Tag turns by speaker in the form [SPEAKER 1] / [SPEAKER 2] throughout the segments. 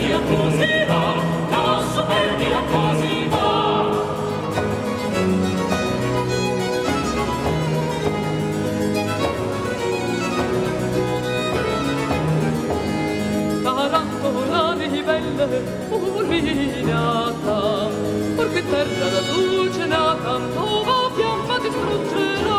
[SPEAKER 1] superbia così va, la superbia così va.
[SPEAKER 2] Tarantola di belle urinata, perché terra la dolce nata, nuova fiamma ti struggerà.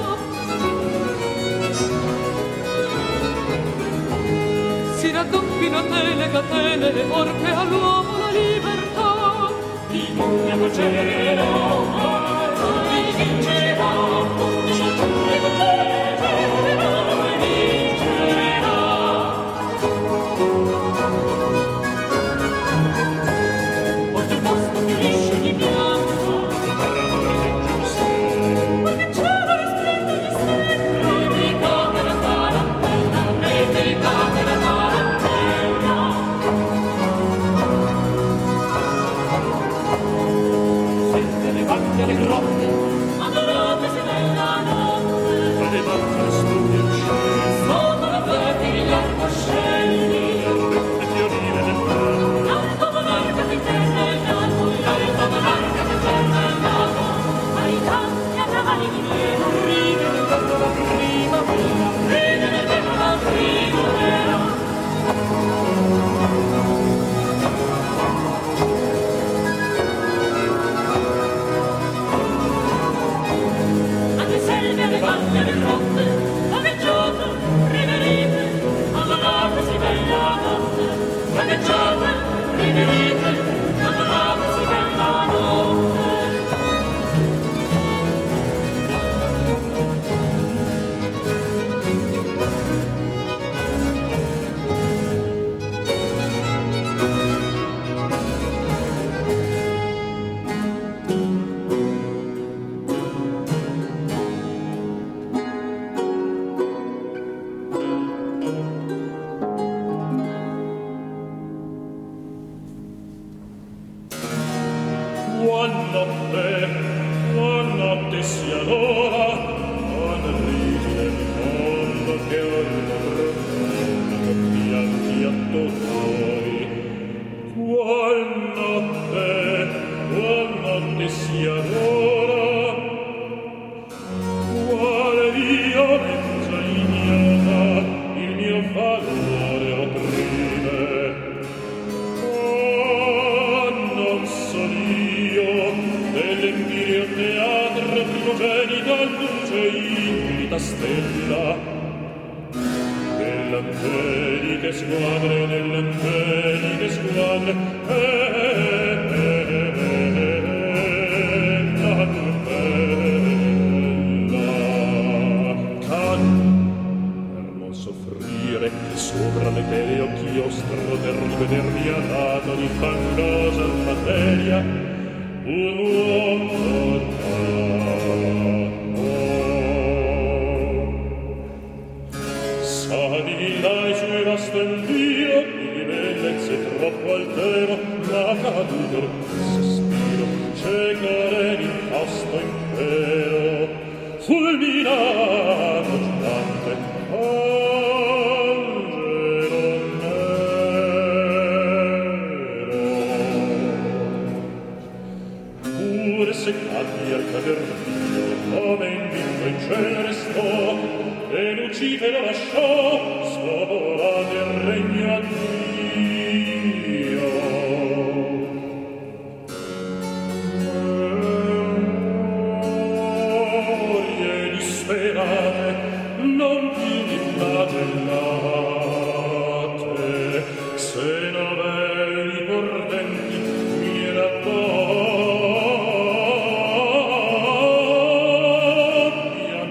[SPEAKER 2] Si raddoppiano te le catene, perché all'uomo la libertà.
[SPEAKER 1] Di mondo cielo, di vincerà, di vincerà. Ogni posto finisce di bianco, perché cielo risplende di stelle. Replicate la tarantella, replicate la tarantella. Sente le vacche le grotte, adoratesi nella notte. Tra le vacche studi il cielo, sotto le veti gli arcoscelli. Le fiorine del mare, l'alto monarca di terra e nato, l'alto monarca di terra e nato. Ai canti a navali di nero, ride nel vento la primavera, ride nel vento la primavera. Alle selve, alle valle, alle grotte, vagheggiate, riverite, adoratesi bella notte. Vagheggiate, riverite, adoratesi bella notte.
[SPEAKER 3] Buonanotte sia l'ora, con risi del mondo che orlo profondo pianti attorno. Buonanotte sia l'ora, quale Dio mezza ignota il mio valore opprime. Non son io dell'Empireo teatro primogenita luce infinita stella, nell'angeliche squadre, nell'angeliche squadre, tan bella, per non soffrire sopra l'etereo chiostro del rivedermi arato di fangosa materia, un uomo sa di là i suoi vast'envio di bellezze troppo altero, ma caduto il sospiro cieca l'incausto impero, fulminato gigante angelo nero. Pure se cadde al cader Dio, come in vinto in cielo restò, e Lucifero lasciò spopolato il regno a Dio. Glorie disperate, non più di flagellate, se novelli portenti mi raddoppian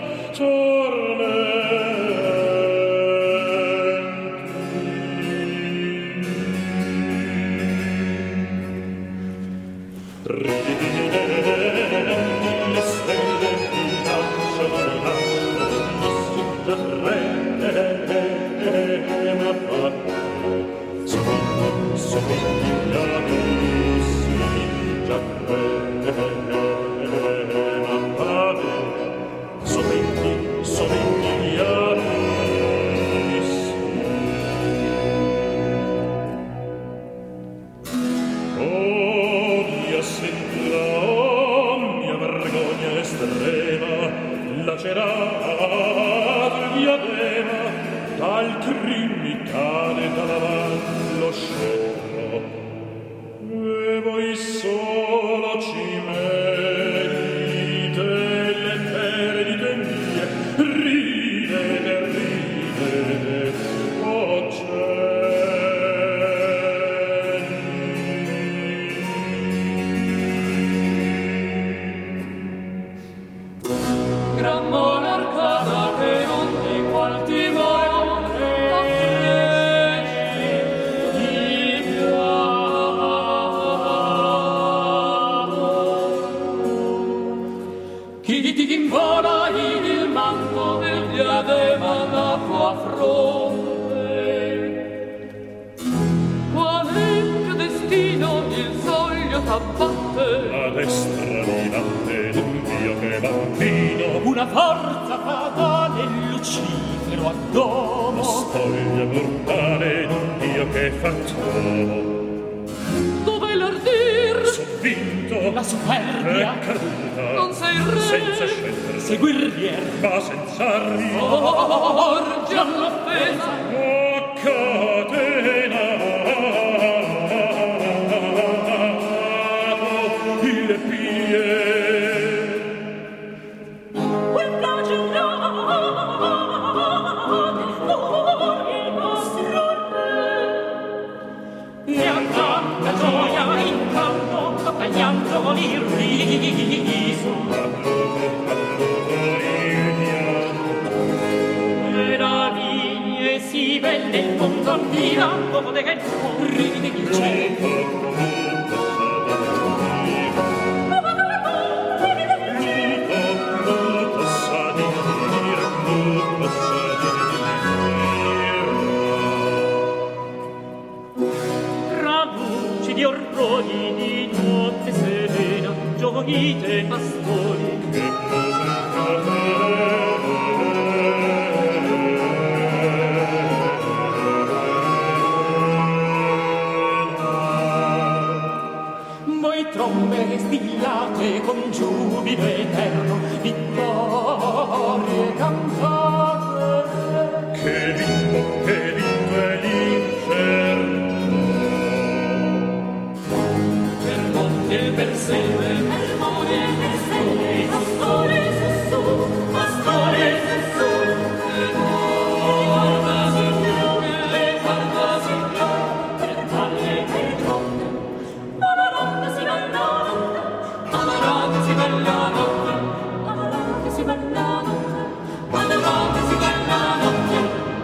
[SPEAKER 3] lacrimi cade dall'avallo scettro, e voi solo ci merite le perdite mie, ridete, oh
[SPEAKER 2] Gran monarcata che ogni qual ti vuole chi ti invola il manto e il diadema la tua fronte qual è il tuo destino il soglio t'abbatte
[SPEAKER 3] a destra minante d'un dio che bambino,
[SPEAKER 1] una forza fatale Lucifero a domo,
[SPEAKER 3] la spoglia mortale d'un dio che fa tuomo.
[SPEAKER 2] dove l'ardir
[SPEAKER 3] Son vinto,
[SPEAKER 1] la superbia,
[SPEAKER 3] è caduta,
[SPEAKER 2] non sei re
[SPEAKER 3] senza scegliere,
[SPEAKER 1] sei guerrier,
[SPEAKER 3] ma senza armi,
[SPEAKER 2] orgi all'offesa
[SPEAKER 3] oh catenato il pie.
[SPEAKER 4] quel flagellate for il nostro re
[SPEAKER 1] e a tanta gioia in campo accompagnando il riso. E la vigne si belle il mondo tirando che il ride il cielo. Traduci di orrori di notte serena, gioite pastori, voi trombe stillate con giubilo eterno, vittorie cantate.
[SPEAKER 3] Che vinto è l'inferno.
[SPEAKER 2] per monti e per selve
[SPEAKER 4] per mone e per stelle pastore su pastore su
[SPEAKER 2] le guardasi più
[SPEAKER 4] per palle e per tronde amarante si va la notte
[SPEAKER 2] amarante si bella notte
[SPEAKER 4] amarante si va la notte
[SPEAKER 2] amarante si bella notte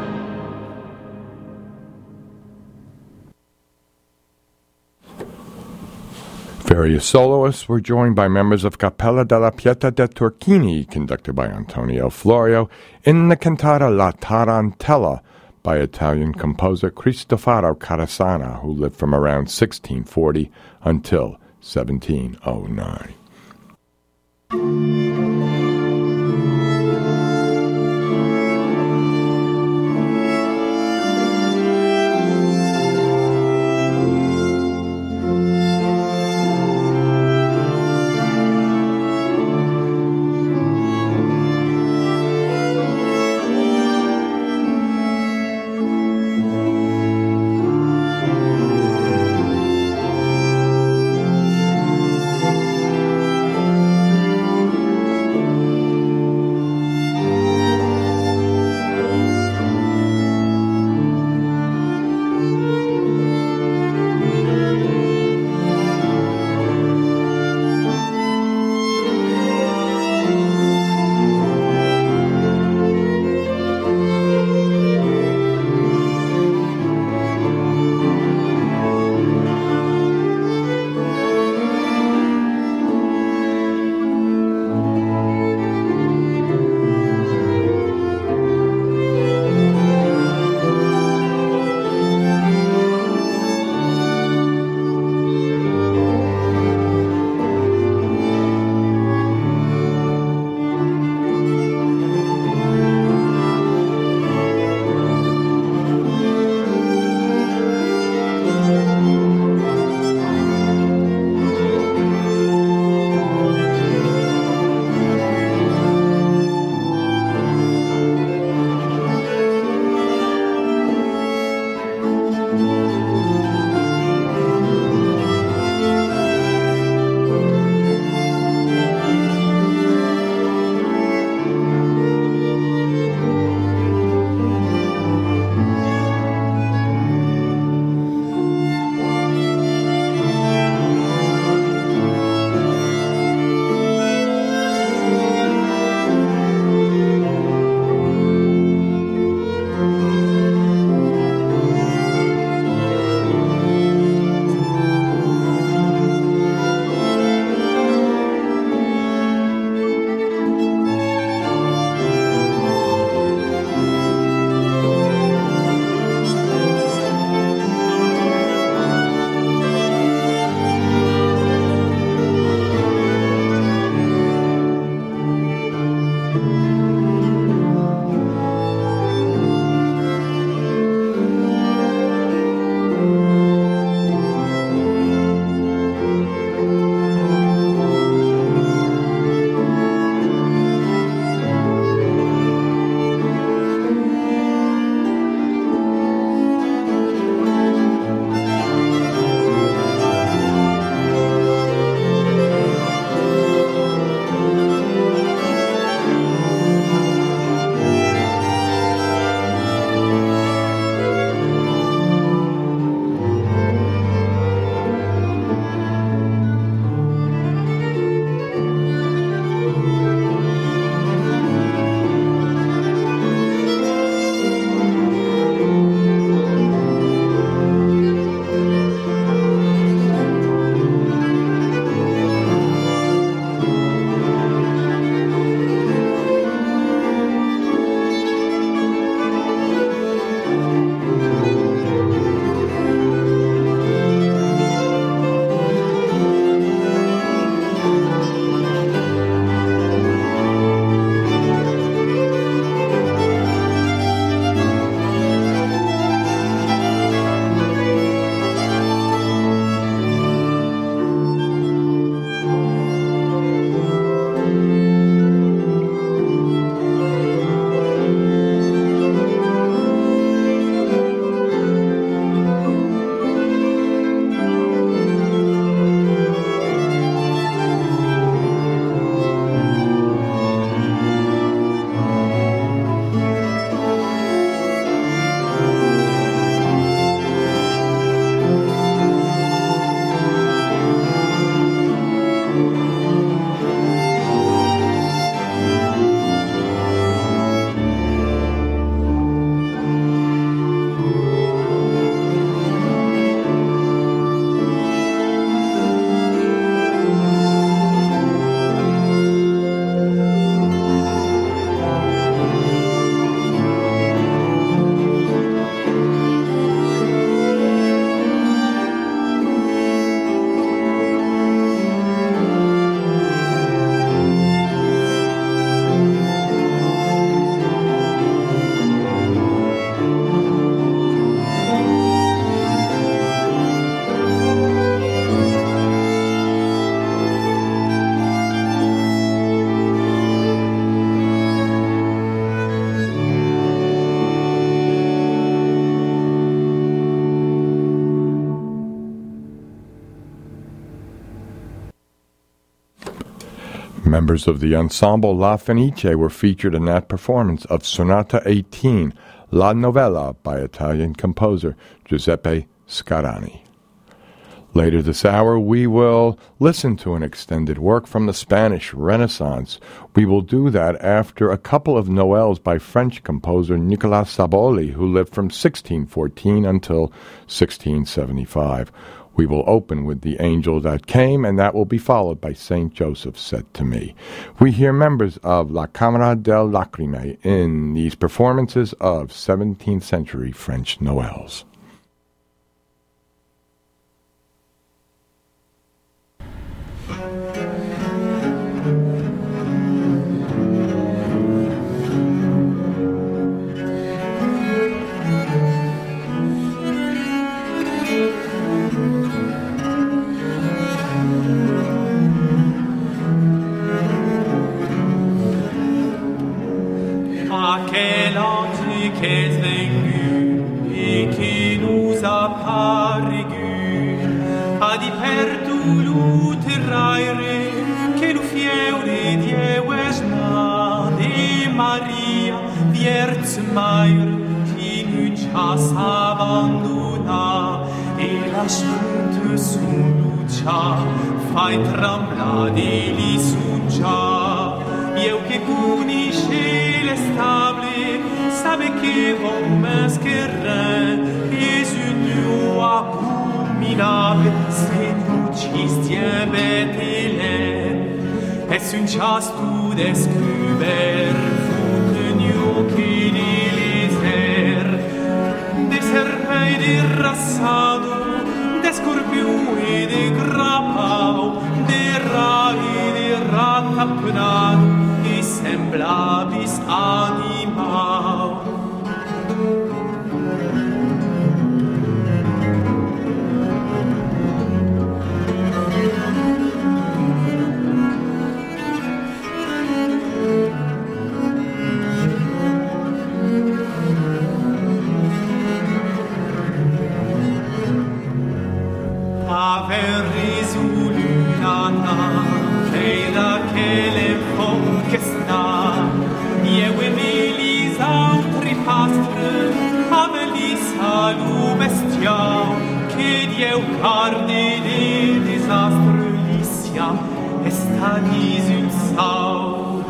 [SPEAKER 5] Various soloists were joined by members of Cappella della Pietà de Turchini, conducted by Antonio Florio, in the cantata La Tarantella by Italian composer Cristoforo Carasana, who lived from around 1640 until 1709. Members of the ensemble La Fenice were featured in that performance of Sonata 18, La Novella by Italian composer Giuseppe Scarani. Later this hour, we will listen to an extended work from the Spanish Renaissance. We will do that after a couple of Noels by French composer Nicolas Saboli, who lived from 1614 until 1675. We will open with The Angel That Came, and that will be followed by St. Joseph Said to Me. We hear members of La Camera del Lacrime in these performances of 17th century French Noels.
[SPEAKER 6] Quel ange qu'est venu et qui nous a paregu a dipertu terraire che lu fiore dieuesna de Maria vierge maior qui nuncias abandona e la spunte su lucia fai trembla di li suncia eu che punisce le stable sabe che vom mesquerre es une abominable se nucistien betele es un chastu descuber futeniu che deliser de serpei de rassado de scorpiu e de grapau de rai de ratapnado semblabis animal. Aver risolu nana, e da che le che sta io e melis altri pastre avelis alu bestia che dieu carne de desastre lissia estanis un sau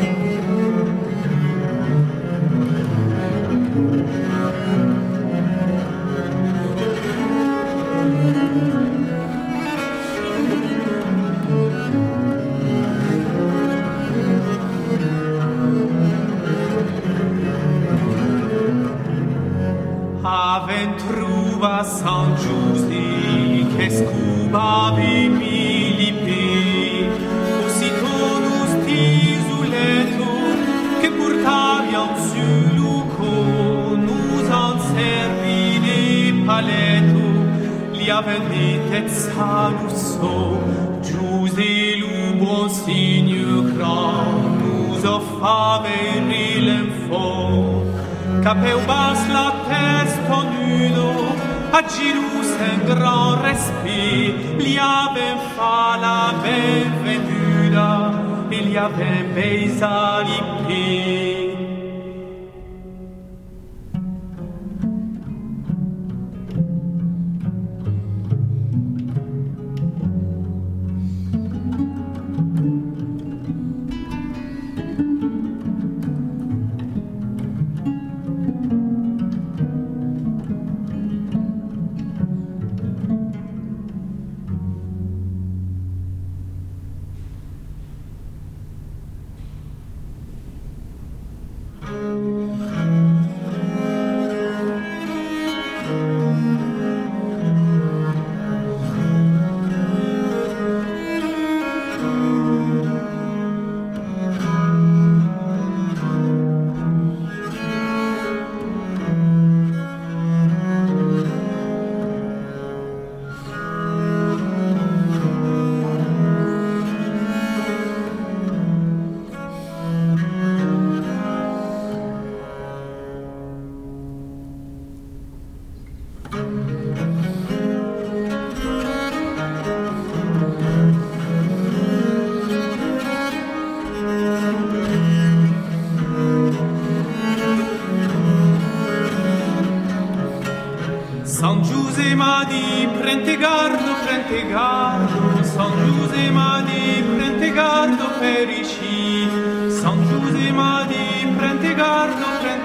[SPEAKER 6] Aventruva San Giusi che scubavi milipi Ositonus tisuleto che portaviam su luco nus an servi de paleto li avetet salus so Giusi lubo signor gran nus offave l'enfant Capeu bas la testo nudo, a Girus en gran respi, li avem fa la benvenuda, e li avem beisa li pi. Giuse m'a dit, prends garde, San Giuse m'a dit, prends garde per ici. San Giuse m'a dit, prends garde,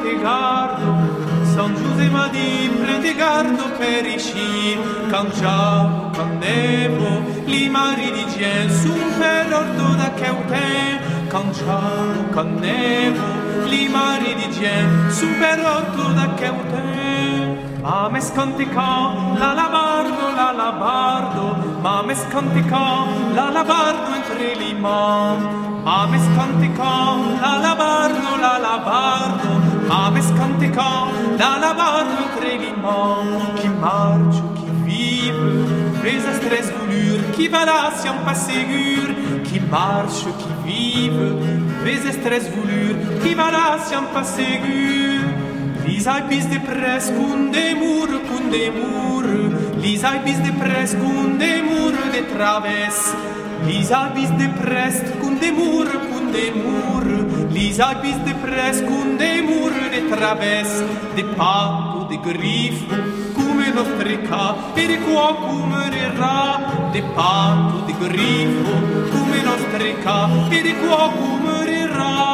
[SPEAKER 6] San Giuse m'a dit, prends garde per ici. Cangiavo, candevo, li mari di gen, sun per ordo da cheuten. Cangiavo, candevo, li mari di gen, sun per ordo da cheuten. Ma me scanticò la labardo, ma me scanticò la labardo entre li man. Ma me scanticò la labardo, ma me scanticò la labardo entre li man. Qui marche, qui vive, les astres voulures, qui va là si on pas ségur. Qui marche, qui vive, les astres voulures, qui va là si on pas ségur. Lis albis de pres cun de mur, Lis albis de pres cun de mur de traves. Lis albis de pres cun de mur, Lis albis de pres cun de mur de traves. De pato, de grifo, come nostre ca, e de qua come de ra. De pato, de grifo, come nostre ca, e de qua come de ra.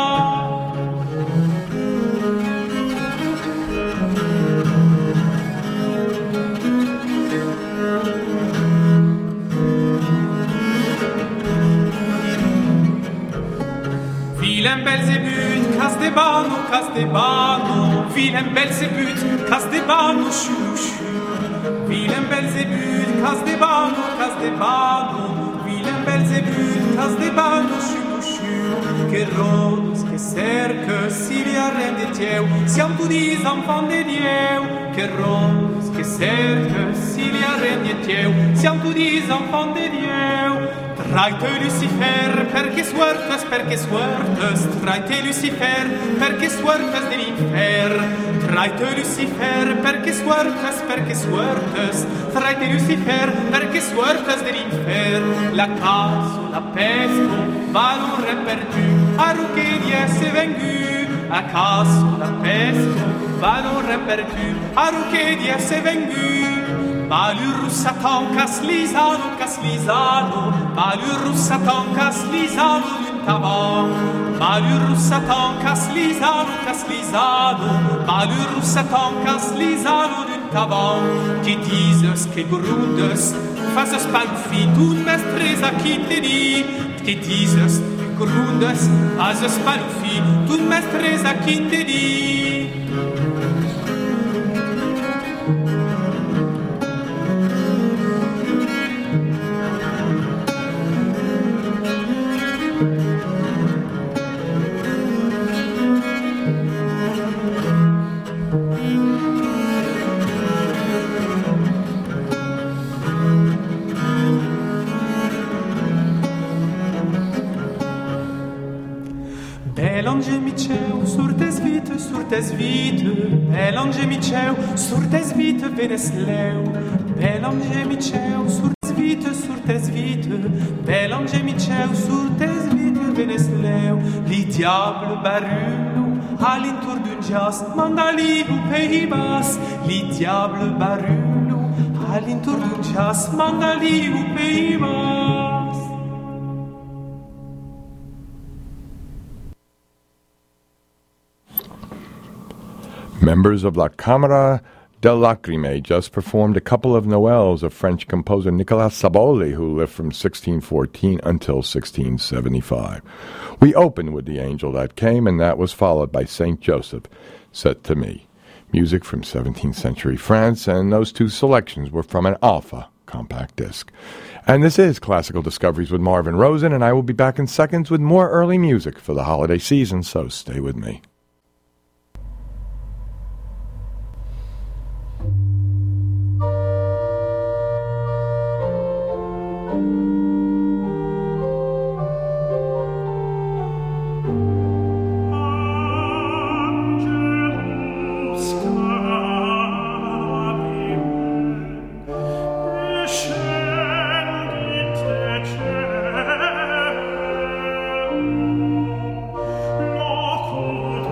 [SPEAKER 6] Vilain Belzébuth, casse des bano, Vilain Belzébuth, casse des bano, chou. Vilain Belzébuth, casse des bano, Vilain Belzébuth, casse des bano, chou. Que rose, que cerque, s'il y a rien de Dieu, si on vous dit enfant de Dieu. Que rose, que cerque, s'il y a rien de Dieu, si on vous dit enfant de Dieu. Traite Lucifer, perché suertes, traite Lucifer, perché suertes dell'infer. Traite Lucifer, perché suertes, traite Lucifer, perché suertes dell'infer. La caso, la pesco, valore perdu, a ruche di esse vengu. A caso, la pesco, valore perdu, a ruche di esse vengu. Malur Satan caslisano, Malur Satan caslisano l'untavant. Malur Satan caslisano, Malur Satan caslisano l'untavant. Qui disent que grundes, fases palfi, tun mestres a qui te dit. Qui disent que grundes, fases palfi, tun mestres a qui te dit. Belange miceu, sur tes vite, venesleu. Belange miceu, sur tes vite, Belange miceu, sur tes vite, venesleu. Li diable barulo, all'intor d'un jas, mandali au Pays Bas. Li diable barulo, all'intor d'un jas, mandali au Pays Bas.
[SPEAKER 5] Members of La Camera de Lacrime just performed a couple of Noëls of French composer Nicolas Saboli, who lived from 1614 until 1675. We opened with The Angel That Came, and that was followed by Saint Joseph, set to me. Music from 17th century France, and those two selections were from an Alpha compact disc. And this is Classical Discoveries with Marvin Rosen, and I will be back in seconds with more early music for the holiday season, so stay with me.
[SPEAKER 3] Locus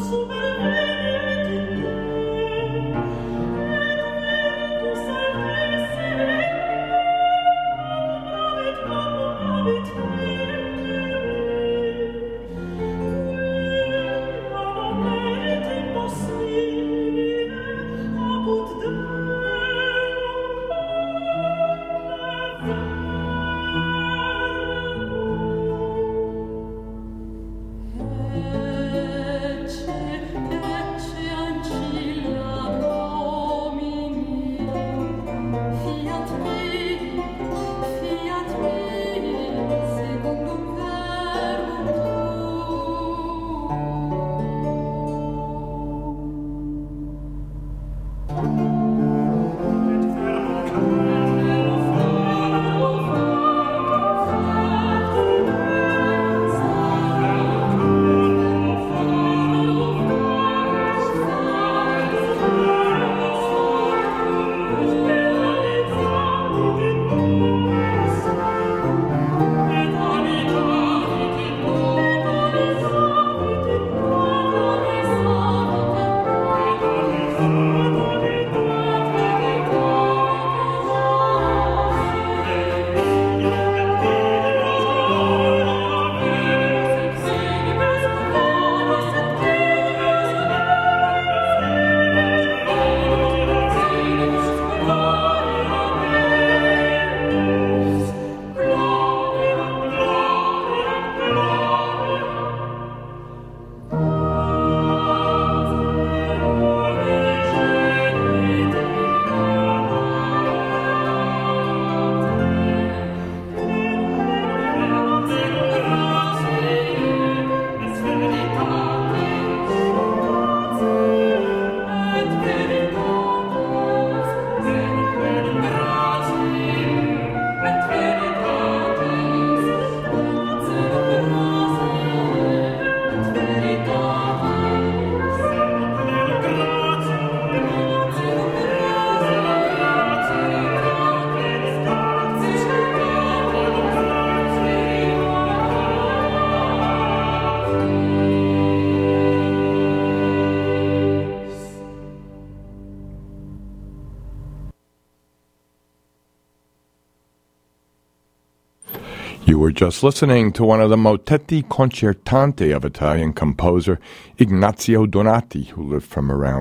[SPEAKER 5] You were just listening to one of the motetti concertante of Italian composer Ignazio Donati, who lived from around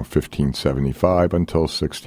[SPEAKER 5] 1575 until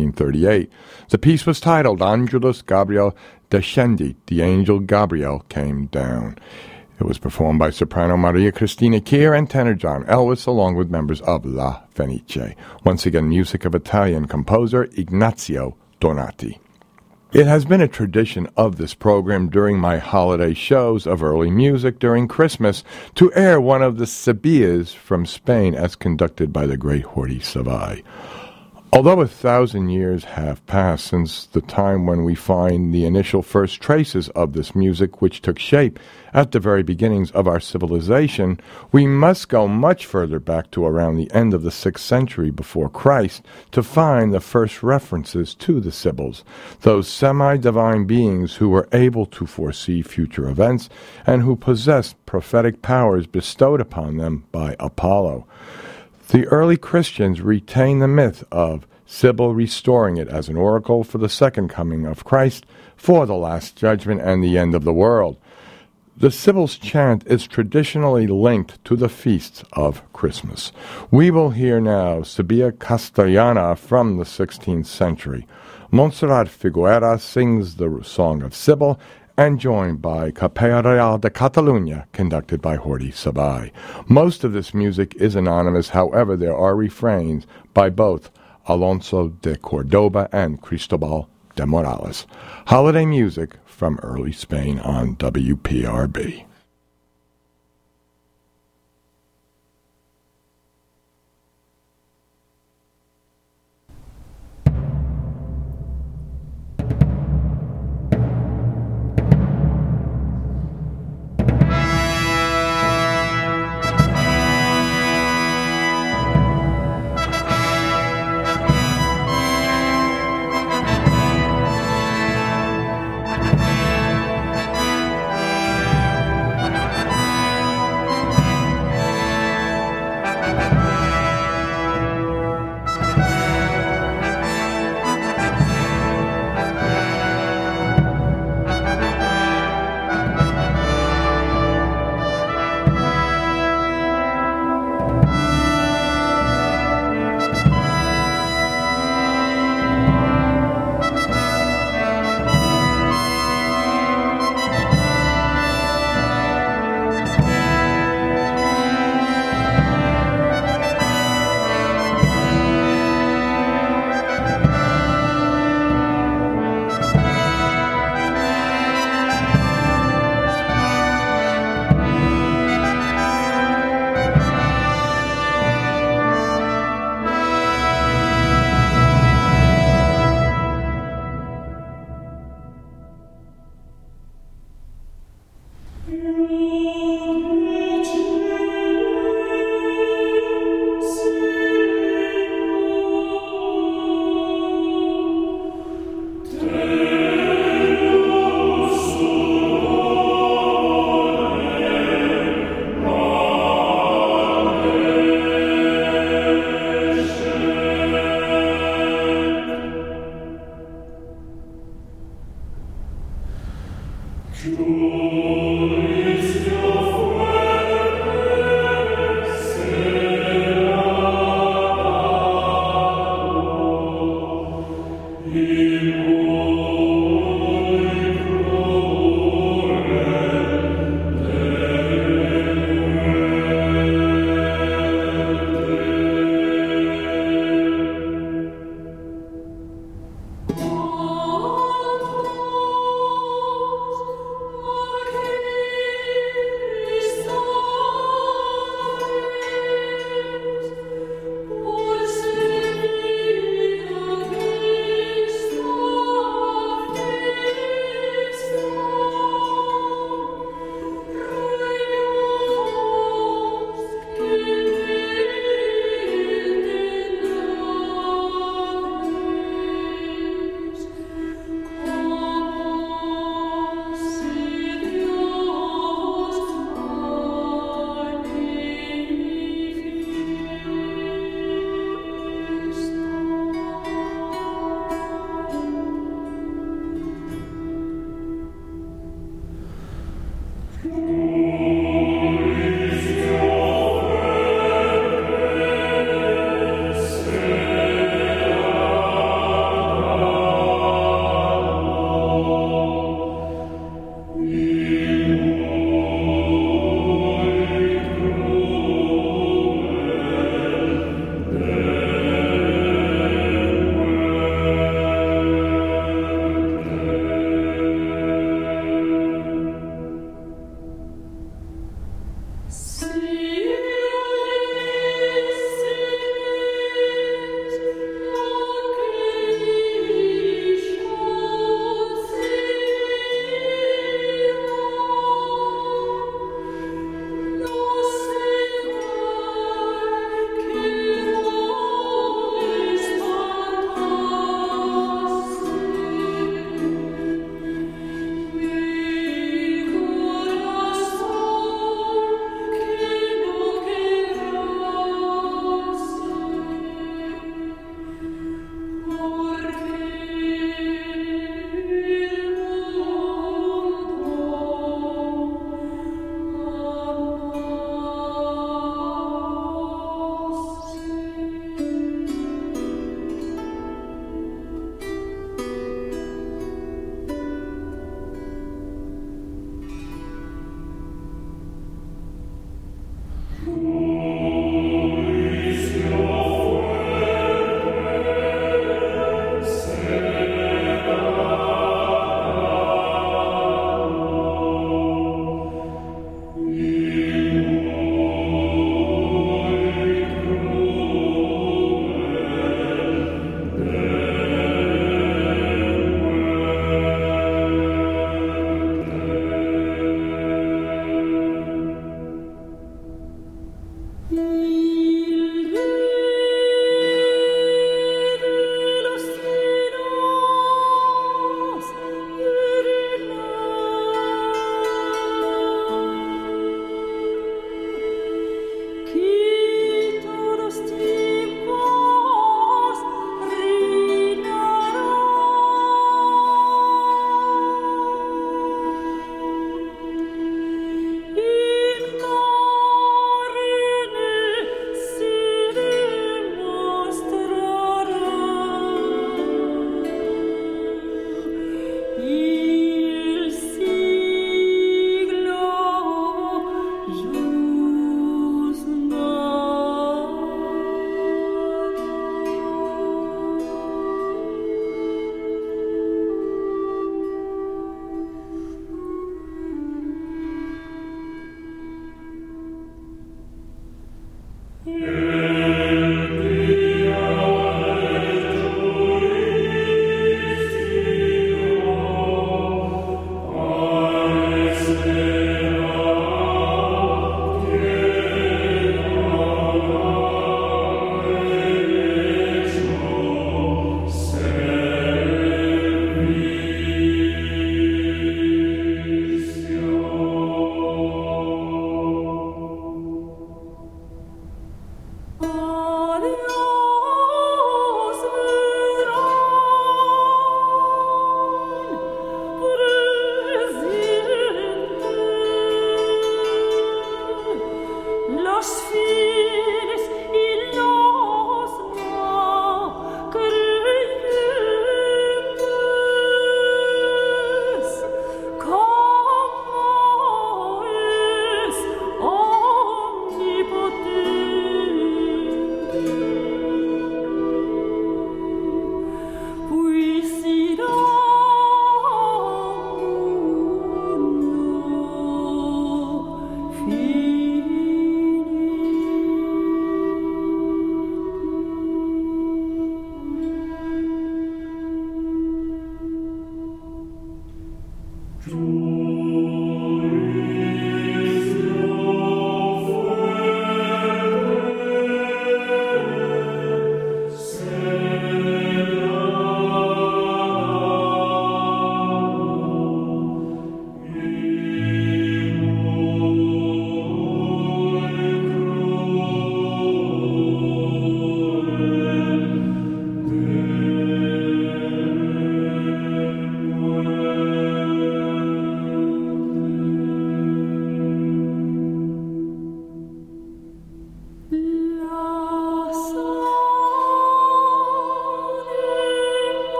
[SPEAKER 5] 1638. The piece was titled Angelus Gabriel Descendit, The Angel Gabriel Came Down. It was performed by soprano Maria Cristina Keir and tenor John Elwes, along with members of La Fenice. Once again, music of Italian composer Ignazio Donati. It has been a tradition of this program during my holiday shows of early music during Christmas to air one of the Sevillas from Spain as conducted by the great Jordi Savall. Although 1,000 years have passed since the time when we find the initial first traces of this music which took shape at the very beginnings of our civilization, we must go much further back to around the end of the 6th century before Christ to find the first references to the Sibyls, those semi-divine beings who were able to foresee future events and who possessed prophetic powers bestowed upon them by Apollo. The early Christians retained the myth of Sibyl restoring it as an oracle for the second coming of Christ, for the last judgment and the end of the world. The Sibyl's chant is traditionally linked to the feasts of Christmas. We will hear now Sibilla Castellana from the 16th century. Montserrat Figueras sings the song of Sibyl, and joined by Capella Real de Catalunya, conducted by Jordi Savall. Most of this music is anonymous, however, there are refrains by both Alonso de Cordoba and Cristobal de Morales. Holiday music from early Spain on WPRB.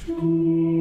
[SPEAKER 3] Chou.